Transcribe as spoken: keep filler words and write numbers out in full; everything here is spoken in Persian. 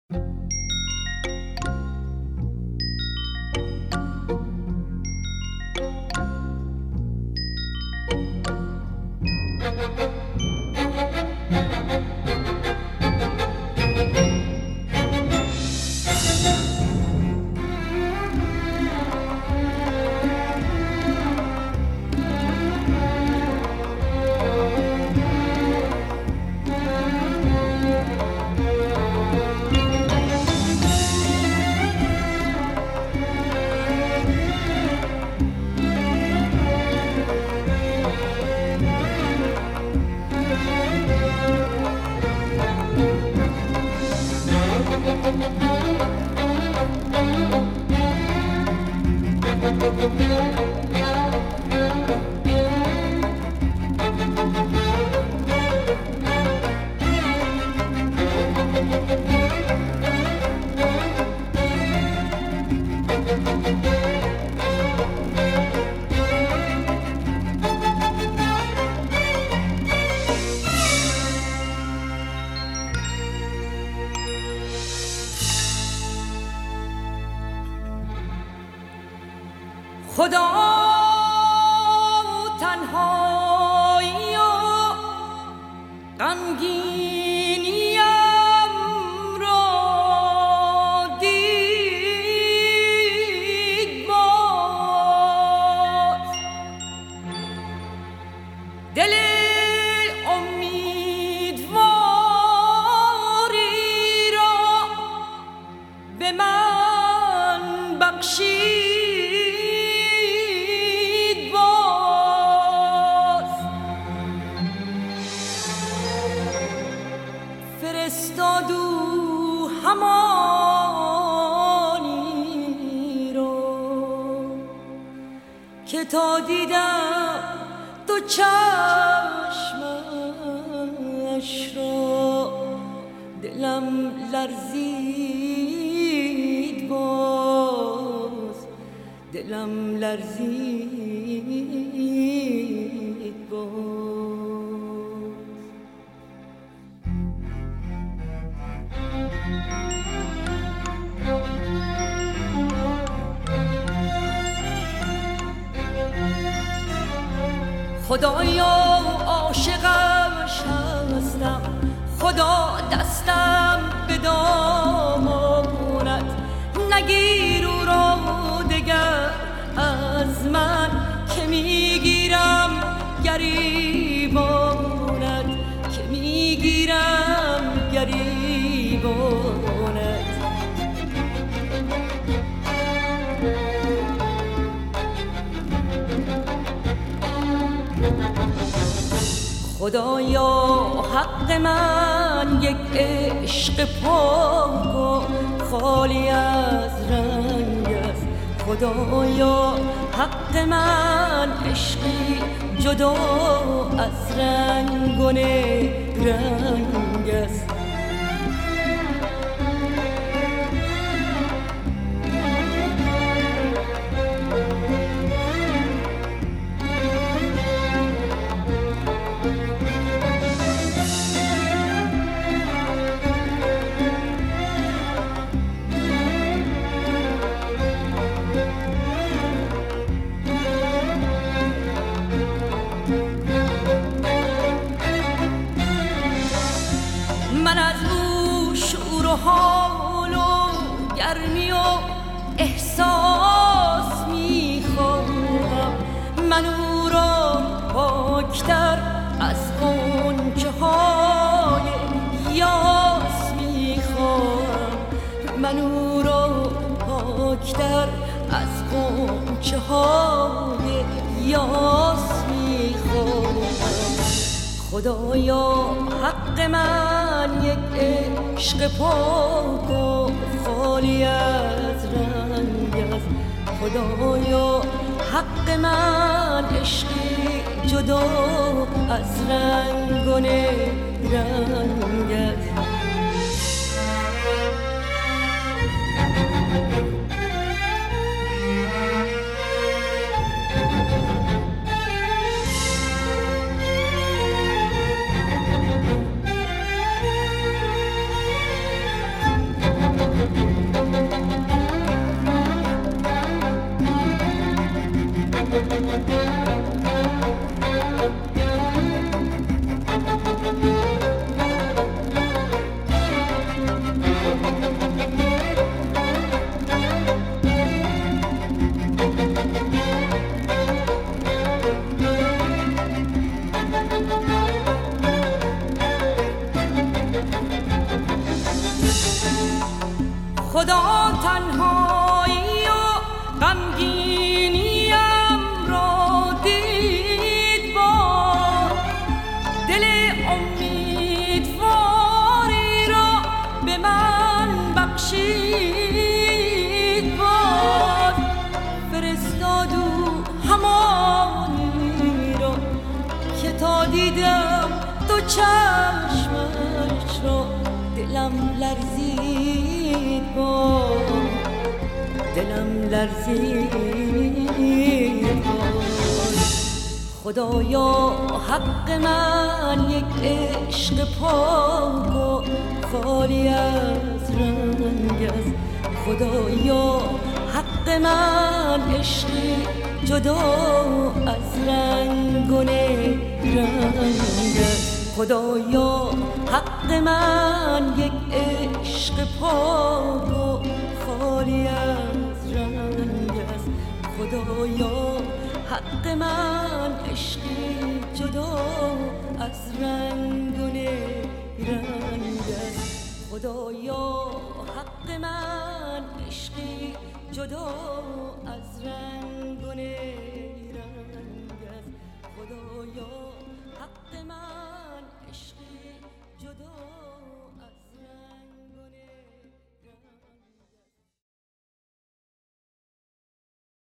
خدا تنهایی و غمگینیم را دید باز، دل امیدواری را به من بخشید. فرستادو همانی رو که تا دیدم تو چشمش را دلم لرزید باز، دلم لرزید باز. خدایا عاشقش هستم، خدا دستم به دامانت نگیر او را دگر از من که میگیرم گریبانت، که میگیرم گریبانت. خدایا حق من یک عشق پاک و خالی از رنگ است، خدایا حق من عشقی جدا از رنگ و رنگ است. من از او شعور و حال و گرمی و احساس میخواهم، من او را پاکتر از غنچه های یاس میخواهم، من او را پاکتر از غنچه های یاس میخواهم. خدایا حق من یک عشق پاک و خالی از رنگ است، خدایا حق من عشقی جدا از رنگ و رنگ است. خدا تنهایی و غمگینیم را دید باد، دل امیدواری را به من بخشید باد. فرستاد او همانی را که تا دیدم دو چشمش را دلم لرزید باد، دلم لرزید باد. خدایا حق من یک عشق پاک و خالی از رنگ است. خدایا حق من عشقی جدا از رنگ و رنگ است. خدایا حق من یک عشق پاک و خالی از رنگ است. خدایا حق من عشقی جدا از رنگ و رنگ است. خدایا